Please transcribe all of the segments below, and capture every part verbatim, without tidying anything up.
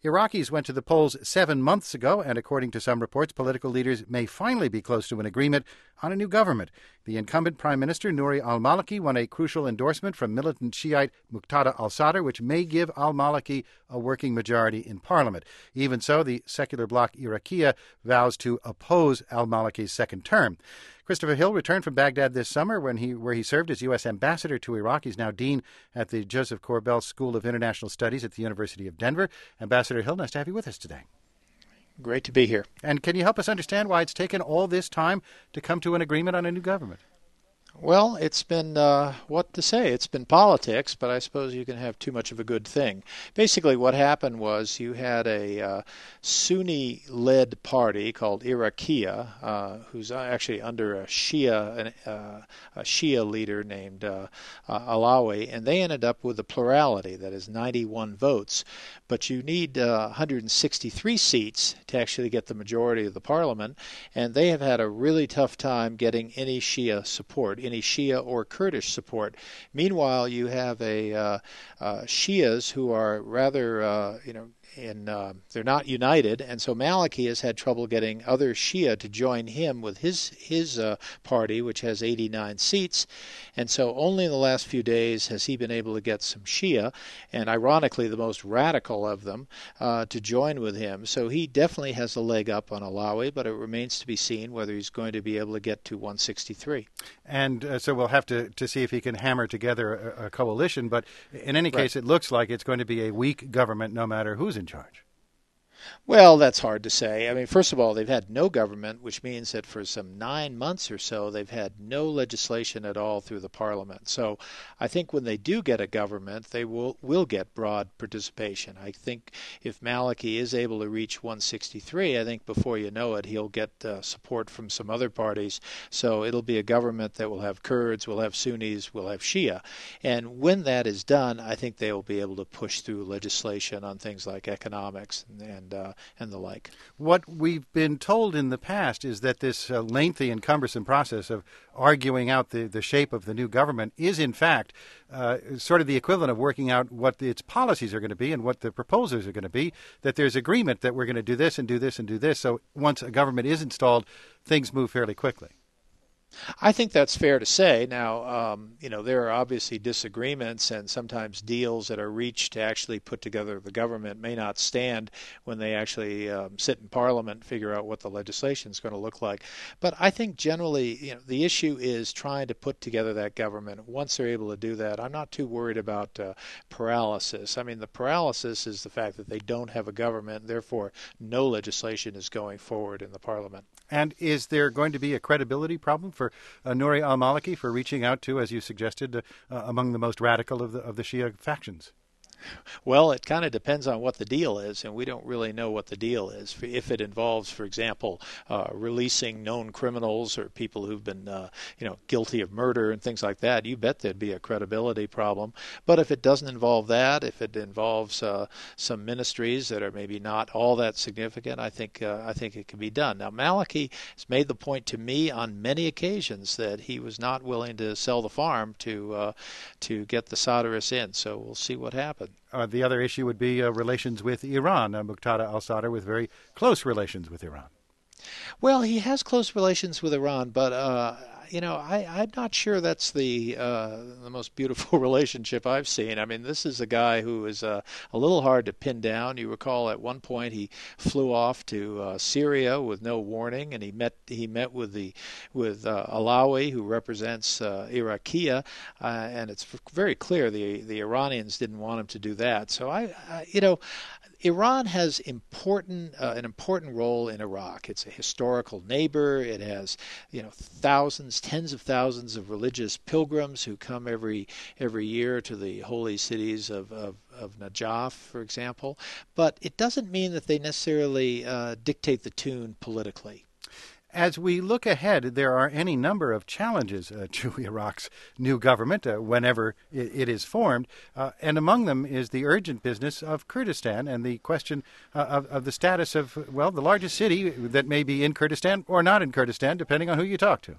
Iraqis went to the polls seven months ago, and according to some reports, political leaders may finally be close to an agreement on a new government. The incumbent Prime Minister, Nouri al-Maliki, won a crucial endorsement from militant Shiite Muqtada al-Sadr, which may give al-Maliki a working majority in parliament. Even so, the secular bloc Iraqiyya vows to oppose al-Maliki's second term. Christopher Hill returned from Baghdad this summer when he, where he served as U S ambassador to Iraq. He's now dean at the Joseph Corbell School of International Studies at the University of Denver. Ambassador Hill, nice to have you with us today. Great to be here. And can you help us understand why it's taken all this time to come to an agreement on a new government? Well, it's been, uh, what to say, it's been politics, but I suppose you can have too much of a good thing. Basically, what happened was you had a uh, Sunni-led party called Iraqiyya, uh, who's actually under a Shia, uh, a Shia leader named uh, uh, Alawi, and they ended up with a plurality, that is ninety-one votes. But you need uh, one hundred sixty-three seats to actually get the majority of the parliament, and they have had a really tough time getting any Shia support, any Shia or Kurdish support. Meanwhile, you have a uh, uh, Shias who are rather, uh, you know, in, uh, they're not united, and so Maliki has had trouble getting other Shia to join him with his his uh, party, which has eighty-nine seats, and so only in the last few days has he been able to get some Shia, and ironically the most radical of them, uh, to join with him. So he definitely has a leg up on Alawi, but it remains to be seen whether he's going to be able to get to one sixty-three. And uh, so we'll have to, to see if he can hammer together a, a coalition, but in any case, right, it looks like it's going to be a weak government no matter who's in charge. Well, that's hard to say. I mean, first of all, they've had no government, which means that for some nine months or so, they've had no legislation at all through the parliament. So I think when they do get a government, they will, will get broad participation. I think if Maliki is able to reach one sixty-three, I think before you know it, he'll get uh, support from some other parties. So it'll be a government that will have Kurds, will have Sunnis, will have Shia. And when that is done, I think they will be able to push through legislation on things like economics and, and Uh, and the like. What we've been told in the past is that this uh, lengthy and cumbersome process of arguing out the, the shape of the new government is, in fact, uh, sort of the equivalent of working out what its policies are going to be and what the proposals are going to be, that there's agreement that we're going to do this and do this and do this. So once a government is installed, things move fairly quickly. I think that's fair to say. Now, um, you know, there are obviously disagreements and sometimes deals that are reached to actually put together the government may not stand when they actually um, sit in Parliament and figure out what the legislation is going to look like. But I think generally, you know, the issue is trying to put together that government. Once they're able to do that, I'm not too worried about uh, paralysis. I mean, the paralysis is the fact that they don't have a government, therefore no legislation is going forward in the Parliament. And is there going to be a credibility problem for uh, Nouri al-Maliki for reaching out to, as you suggested, uh, uh, among the most radical of the of the Shia factions? Well, it kind of depends on what the deal is, and we don't really know what the deal is. If it involves, for example, uh, releasing known criminals or people who've been, uh, you know, guilty of murder and things like that, you bet there'd be a credibility problem. But if it doesn't involve that, if it involves uh, some ministries that are maybe not all that significant, I think uh, I think it can be done. Now, Maliki has made the point to me on many occasions that he was not willing to sell the farm to uh, to get the Sadrists in. So we'll see what happens. Uh, the other issue would be uh, relations with Iran. Uh, Muqtada al-Sadr with very close relations with Iran. Well, he has close relations with Iran, but uh, you know, I, I'm not sure that's the uh, the most beautiful relationship I've seen. I mean, this is a guy who is uh, a little hard to pin down. You recall at one point he flew off to uh, Syria with no warning, and he met he met with the with uh, Alawi, who represents uh, Iraqiyya, uh, and it's very clear the the Iranians didn't want him to do that. So I, I you know. Iran has important uh, an important role in Iraq. It's a historical neighbor. It has, you know, thousands, tens of thousands of religious pilgrims who come every every year to the holy cities of, of, of Najaf, for example. But it doesn't mean that they necessarily uh, dictate the tune politically. As we look ahead, there are any number of challenges uh, to Iraq's new government uh, whenever it, it is formed, uh, and among them is the urgent business of Kurdistan and the question uh, of, of the status of, well, the largest city that may be in Kurdistan or not in Kurdistan, depending on who you talk to.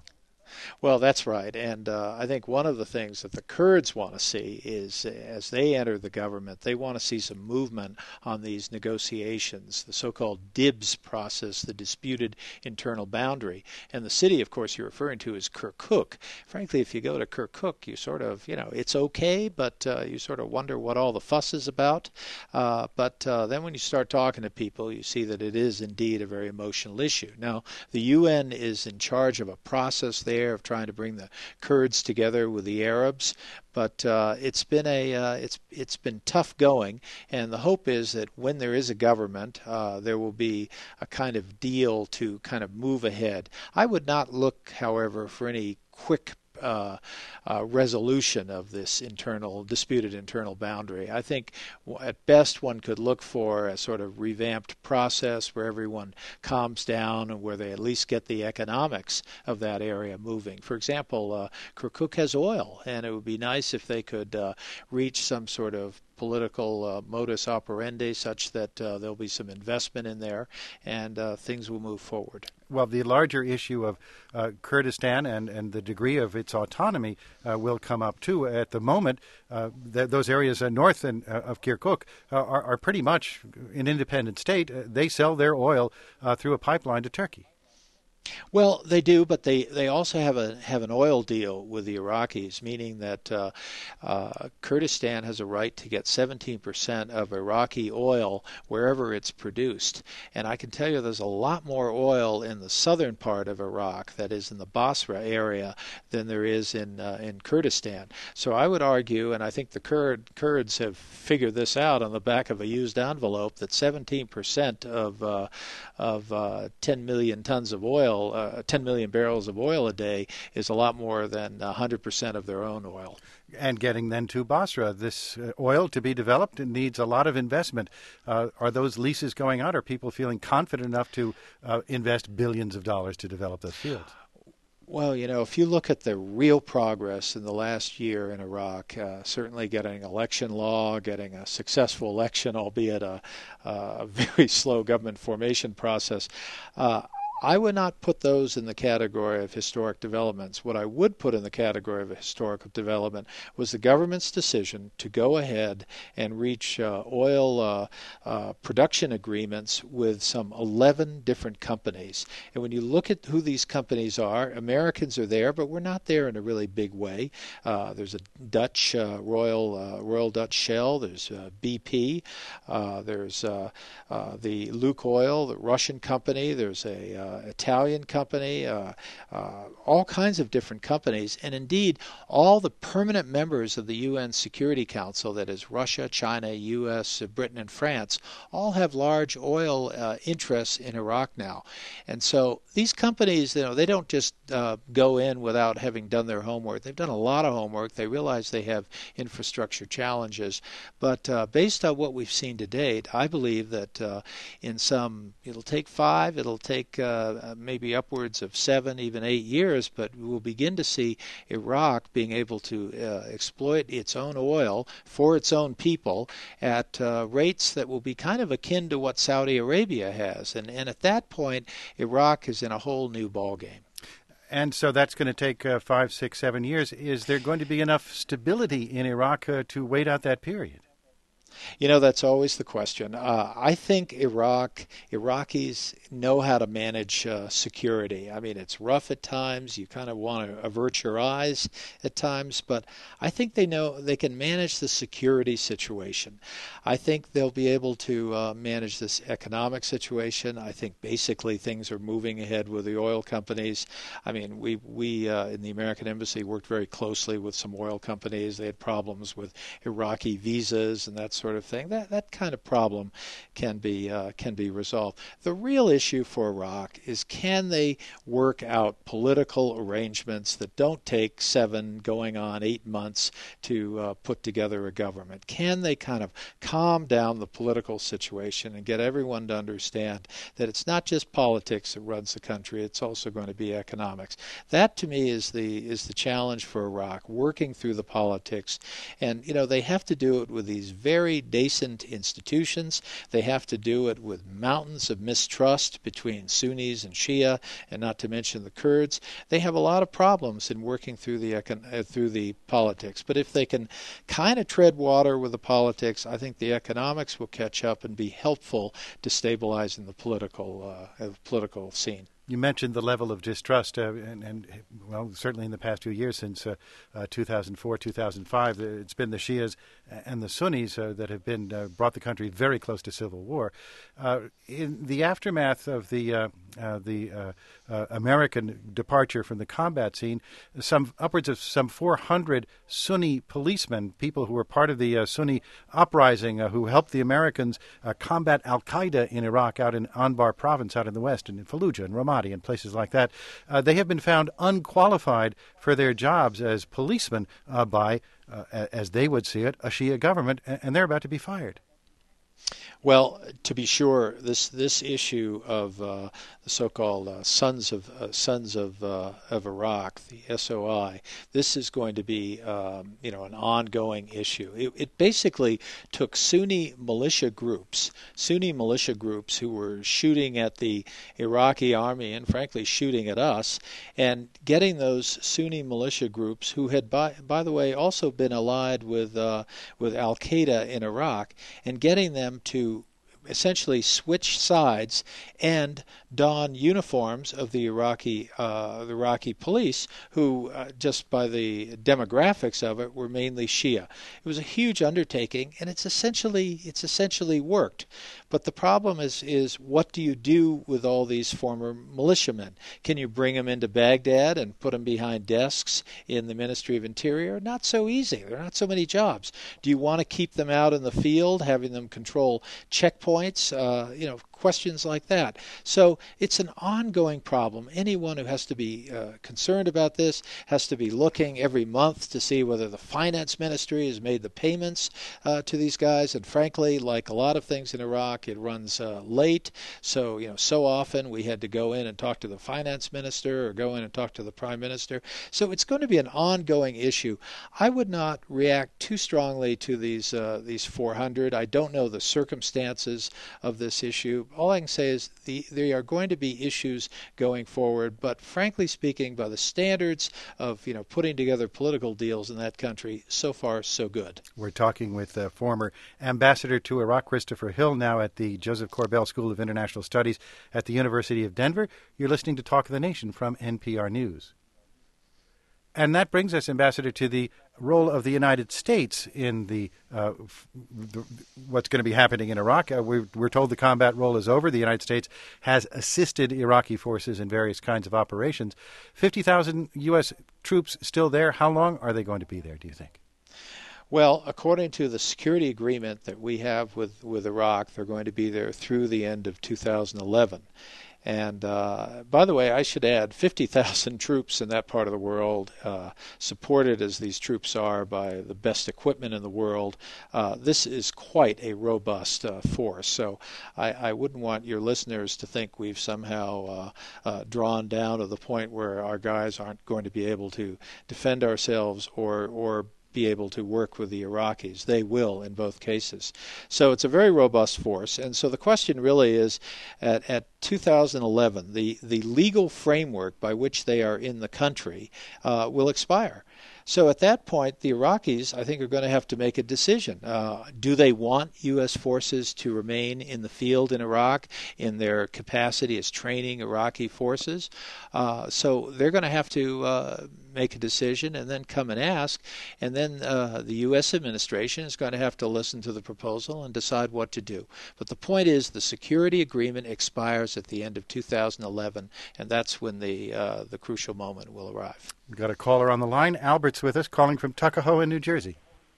Well, that's right. And uh, I think one of the things that the Kurds want to see is, as they enter the government, they want to see some movement on these negotiations, the so-called D I B S process, the disputed internal boundary. And the city, of course, you're referring to is Kirkuk. Frankly, if you go to Kirkuk, you sort of, you know, it's okay, but uh, you sort of wonder what all the fuss is about. Uh, but uh, then when you start talking to people, you see that it is indeed a very emotional issue. Now, the U N is in charge of a process there of trying to bring the Kurds together with the Arabs, but uh, it's been a uh, it's it's been tough going, and the hope is that when there is a government, uh, there will be a kind of deal to kind of move ahead. I would not look, however, for any quick Uh, uh, resolution of this internal disputed internal boundary. I think at best one could look for a sort of revamped process where everyone calms down and where they at least get the economics of that area moving. For example, uh, Kirkuk has oil, and it would be nice if they could uh, reach some sort of political uh, modus operandi such that uh, there'll be some investment in there and uh, things will move forward. Well, the larger issue of uh, Kurdistan and, and the degree of its autonomy uh, will come up, too. At the moment, uh, th- those areas uh, north and, uh, of Kirkuk uh, are, are pretty much an independent state. Uh, they sell their oil uh, through a pipeline to Turkey. Well, they do, but they, they also have a have an oil deal with the Iraqis, meaning that uh, uh, Kurdistan has a right to get seventeen percent of Iraqi oil wherever it's produced. And I can tell you there's a lot more oil in the southern part of Iraq, that is in the Basra area, than there is in uh, in Kurdistan. So I would argue, and I think the Kurd, Kurds have figured this out on the back of a used envelope, that seventeen percent of, uh, of uh, ten million tons of oil Uh, ten million barrels of oil a day is a lot more than one hundred percent of their own oil. And getting then to Basra, this uh, oil to be developed needs a lot of investment. Uh, are those leases going out? Are people feeling confident enough to uh, invest billions of dollars to develop those fields? Well, you know, if you look at the real progress in the last year in Iraq, uh, certainly getting election law, getting a successful election, albeit a, a very slow government formation process, uh, I would not put those in the category of historic developments. What I would put in the category of a historical development was the government's decision to go ahead and reach uh, oil uh, uh, production agreements with some eleven different companies. And when you look at who these companies are, Americans are there, but we're not there in a really big way. Uh, there's a Dutch uh, Royal uh, Royal Dutch Shell. There's uh, B P. Uh, there's uh, uh, the Lukoil, the Russian company. There's a uh, Italian company, uh, uh, all kinds of different companies, and indeed all the permanent members of the U N Security Council, that is Russia, China, U S, Britain, and France, all have large oil uh, interests in Iraq now. And so these companies, you know, they don't just uh, go in without having done their homework. They've done a lot of homework. They realize they have infrastructure challenges. But uh, based on what we've seen to date, I believe that uh, in some, it'll take five, it'll take uh, maybe upwards of seven, even eight years, but we'll begin to see Iraq being able to uh, exploit its own oil for its own people at uh, rates that will be kind of akin to what Saudi Arabia has. And, and at that point, Iraq is in a whole new ballgame. And so that's going to take uh, five, six, seven years. Is there going to be enough stability in Iraq uh, to wait out that period? You know, that's always the question. Uh, I think Iraq, Iraqis know how to manage uh, security. I mean, it's rough at times. You kind of want to avert your eyes at times, but I think they know they can manage the security situation. I think they'll be able to uh, manage this economic situation. I think basically things are moving ahead with the oil companies. I mean, we, we uh, in the American Embassy worked very closely with some oil companies. They had problems with Iraqi visas and that sort of thing. That that kind of problem can be uh, can be resolved. The real issue for Iraq is, can they work out political arrangements that don't take seven, going on eight months to uh, put together a government? Can they kind of calm down the political situation and get everyone to understand that it's not just politics that runs the country, it's also going to be economics? That to me is the is the challenge for Iraq, working through the politics. And you know, they have to do it with these very very nascent institutions. They have to do it with mountains of mistrust between Sunnis and Shia, and not to mention the Kurds. They have a lot of problems in working through the econ- uh, through the politics. But if they can kind of tread water with the politics, I think the economics will catch up and be helpful to stabilizing the political uh, political scene. You mentioned the level of distrust, uh, and, and, well, certainly in the past few years, since uh, uh, two thousand four, two thousand five, it's been the Shias and the Sunnis uh, that have been uh, brought the country very close to civil war. Uh, in the aftermath of the uh, uh, the uh, uh, American departure from the combat scene, some upwards of some four hundred Sunni policemen, people who were part of the uh, Sunni uprising, uh, who helped the Americans uh, combat Al Qaeda in Iraq, out in Anbar province, out in the west, and in Fallujah and Ramadi and places like that, uh, they have been found unqualified for their jobs as policemen uh, by, uh, as they would see it, a Shia government, and they're about to be fired. Well, to be sure, this this issue of uh, the so-called uh, Sons of uh, Sons of uh, of Iraq, the S O I, this is going to be um, you know an ongoing issue. It, it basically took Sunni militia groups, Sunni militia groups who were shooting at the Iraqi army and frankly shooting at us, and getting those Sunni militia groups who had by by the way also been allied with uh, with Al Qaeda in Iraq, and getting them to essentially switch sides and don uniforms of the Iraqi uh, the Iraqi police, who uh, just by the demographics of it were mainly Shia. It was a huge undertaking, and it's essentially it's essentially worked. But the problem is is what do you do with all these former militiamen? Can you bring them into Baghdad and put them behind desks in the Ministry of Interior? Not so easy. There are not so many jobs. Do you want to keep them out in the field, having them control checkpoints? Uh, you know, questions like that. So it's an ongoing problem. Anyone who has to be uh, concerned about this has to be looking every month to see whether the finance ministry has made the payments uh, to these guys. And frankly, like a lot of things in Iraq, it runs uh, late. So, you know, so often we had to go in and talk to the finance minister or go in and talk to the prime minister. So it's going to be an ongoing issue. I would not react too strongly to these uh, these four hundred. I don't know the circumstances of this issue. All I can say is the, there are going to be issues going forward, but frankly speaking, by the standards of you know putting together political deals in that country, so far so good. We're talking with uh, former Ambassador to Iraq Christopher Hill, now at the Joseph Corbell School of International Studies at the University of Denver. You're listening to Talk of the Nation from N P R News. And that brings us, Ambassador, to the role of the United States in the, uh, the what's going to be happening in Iraq. Uh, we're, we're told the combat role is over. The United States has assisted Iraqi forces in various kinds of operations. fifty thousand U S troops still there. How long are they going to be there, do you think? Well, according to the security agreement that we have with, with Iraq, they're going to be there through the end of two thousand eleven. And uh, by the way, I should add, fifty thousand troops in that part of the world, uh, supported as these troops are by the best equipment in the world. Uh, this is quite a robust uh, force. So I, I wouldn't want your listeners to think we've somehow uh, uh, drawn down to the point where our guys aren't going to be able to defend ourselves or or be able to work with the Iraqis. They will in both cases. So it's a very robust force. And so the question really is, at, at two thousand eleven, the, the legal framework by which they are in the country uh, will expire. So at that point, the Iraqis, I think, are going to have to make a decision. Uh, do they want U S forces to remain in the field in Iraq in their capacity as training Iraqi forces? Uh, so they're going to have to uh, make a decision and then come and ask. And then uh, the U S administration is going to have to listen to the proposal and decide what to do. But the point is the security agreement expires at the end of two thousand eleven, and that's when the uh, the crucial moment will arrive. We've got a caller on the line. Albert's with us, calling from Tuckahoe in New Jersey.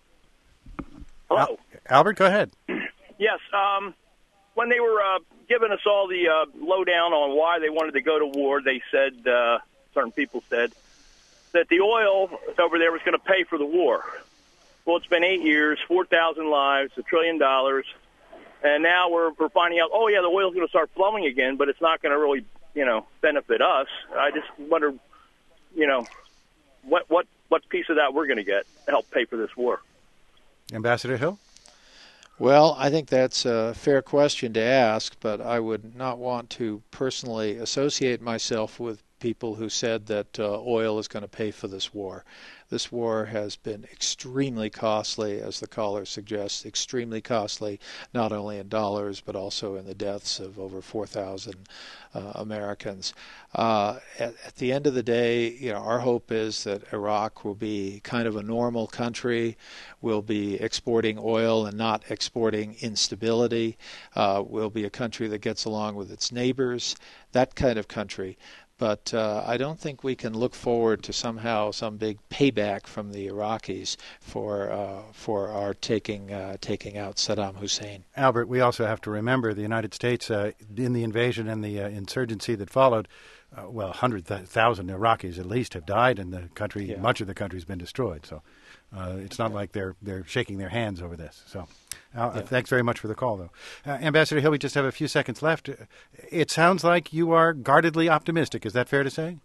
Hello. Al- Albert, go ahead. Yes. Um, when they were uh, giving us all the uh, lowdown on why they wanted to go to war, they said, uh, certain people said, that the oil over there was going to pay for the war. Well, it's been eight years, four thousand lives, a trillion dollars, and now we're, we're finding out, oh, yeah, the oil's going to start flowing again, but it's not going to really, you know, benefit us. I just wonder, you know, what what what piece of that we're going to get to help pay for this war. Ambassador Hill? Well, I think that's a fair question to ask, but I would not want to personally associate myself with people who said that uh, oil is going to pay for this war. This war has been extremely costly, as the caller suggests, extremely costly, not only in dollars, but also in the deaths of over four thousand uh, Americans. Uh, at, at the end of the day, you know, our hope is that Iraq will be kind of a normal country, will be exporting oil and not exporting instability, uh, will be a country that gets along with its neighbors, that kind of country. But uh, I don't think we can look forward to somehow some big payback from the Iraqis for uh, for our taking uh, taking out Saddam Hussein. Albert, we also have to remember the United States uh, in the invasion and the uh, insurgency that followed. Uh, well, one hundred thousand Iraqis at least have died, and the country, yeah. much of the country, has been destroyed. So uh, it's not yeah. like they're they're shaking their hands over this. So. Uh, yeah. Thanks very much for the call, though. Uh, Ambassador Hill, we just have a few seconds left. It sounds like you are guardedly optimistic. Is that fair to say?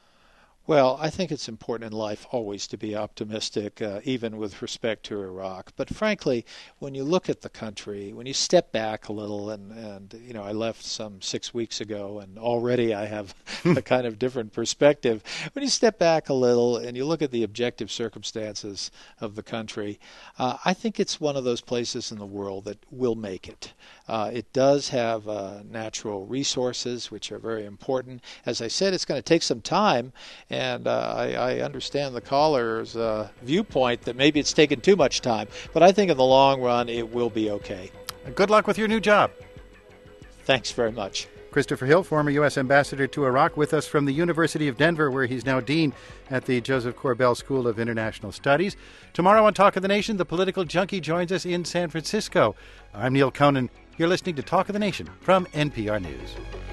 Well, I think it's important in life always to be optimistic, uh, even with respect to Iraq. But frankly, when you look at the country, when you step back a little, and, and you know, I left some six weeks ago, and already I have a kind of different perspective. When you step back a little and you look at the objective circumstances of the country, uh, I think it's one of those places in the world that will make it. Uh, it does have uh, natural resources, which are very important. As I said, it's going to take some time. And uh, I, I understand the caller's uh, viewpoint that maybe it's taken too much time. But I think in the long run, it will be okay. Good luck with your new job. Thanks very much. Christopher Hill, former U S ambassador to Iraq, with us from the University of Denver, where he's now dean at the Joseph Corbell School of International Studies. Tomorrow on Talk of the Nation, the political junkie joins us in San Francisco. I'm Neil Conan. You're listening to Talk of the Nation from N P R News.